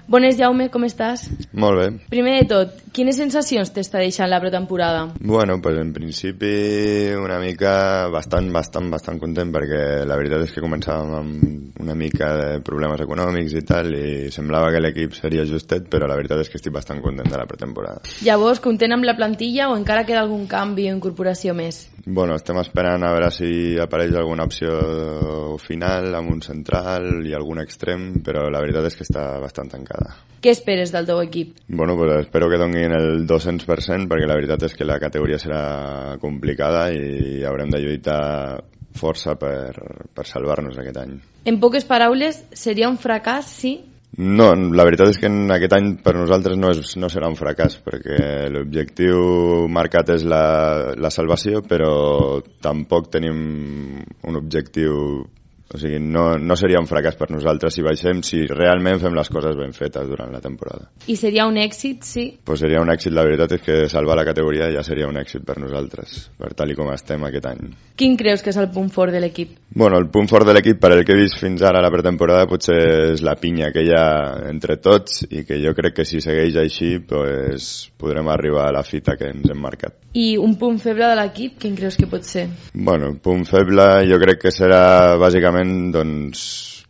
Bones, Jaume, com estàs? Molt bé. Primer de tot, quines sensacions t'està deixant la pretemporada? Bueno, pues en principi una mica bastant content, perquè la veritat és que començàvem amb una mica de problemes econòmics i tal, i semblava que l'equip seria justet, però la veritat és que estic bastant content de la pretemporada. Llavors, content amb la plantilla o encara queda algun canvi o incorporació més? Bueno, estem esperant a veure si apareix alguna opció final amb un central i algun extrem, però la veritat és que està bastant tancada. Què esperes del teu equip? Bueno, pues espero que donin el 200%, perquè la veritat és que la categoria serà complicada i haurem de lluitar força per salvar-nos aquest any. En poques paraules, seria un fracàs, sí? No, la veritat és que en aquest any per nosaltres no serà un fracàs, perquè l'objectiu marcat és la salvació, però tampoc tenim un objectiu... O sigui, no seria un fracàs per nosaltres si baixem, si realment fem les coses ben fetes durant la temporada. I seria un èxit, sí? Pues seria un èxit, la veritat és que salvar la categoria ja seria un èxit per nosaltres, per tal i com estem aquest any. Quin creus que és el punt fort de l'equip? Bueno, el punt fort de l'equip, per el que he vist fins ara a la pretemporada, potser és la pinya que hi ha entre tots, i que jo crec que si segueix així pues, podrem arribar a la fita que ens hem marcat. I un punt feble de l'equip, quin creus que pot ser? Bueno, punt feble jo crec que serà bàsicament, doncs,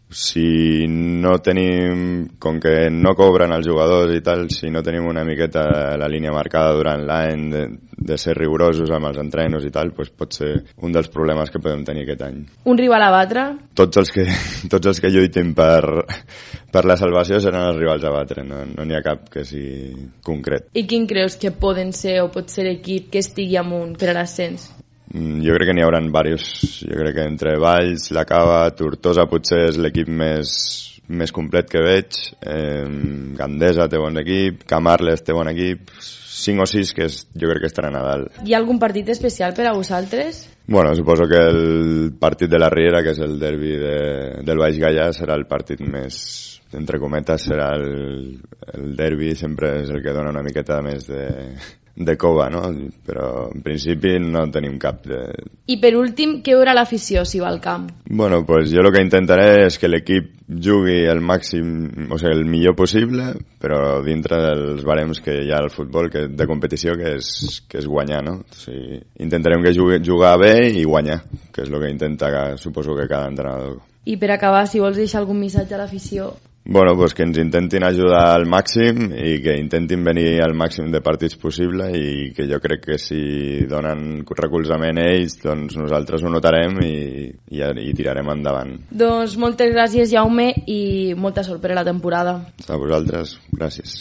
si no tenim, com que no cobren els jugadors i tal, si no tenim una miqueta la línia marcada durant l'any de ser rigorosos amb els entrenos i tal, pues pot ser un dels problemes que podem tenir aquest any. Un rival a batre? Tots els que lluitin per la salvació seran els rivals a batre, no n'hi ha cap que sigui concret. I quin creus que poden ser o pot ser l'equip que estigui amunt per a l'ascens? Jo crec que n'hi haurà diversos. Jo crec que entre Valls, La Cava, Tortosa potser és l'equip més complet que veig. Gandesa té bon equip, Camarles té bon equip, 5 o 6 que jo crec que estaran a dalt. Hi ha algun partit especial per a vosaltres? Bueno, suposo que el partit de la Riera, que és el derbi del Baix Gaià, serà el partit més, entre cometes, serà el derbi, sempre és el que dona una miqueta més de cova, no? Però en principi no tenim cap de... I per últim, què haurà l'afició si va al camp? Bueno, pues jo el que intentaré és que l'equip jugui el màxim, o sigui, el millor possible, però dintre dels barems que hi ha al futbol de competició, que és guanyar, no? O sigui, intentarem que jugar bé i guanyar, que és el que intenta, suposo que cada entrenador. I per acabar, si vols deixar algun missatge a l'afició... Bueno, pues que ens intentin ajudar al màxim i que intentin venir al màxim de partits possible, i que jo crec que si donen recolzament a ells, doncs nosaltres ho notarem i tirarem endavant. Doncs moltes gràcies, Jaume, i molta sort per a la temporada. A vosaltres, gràcies.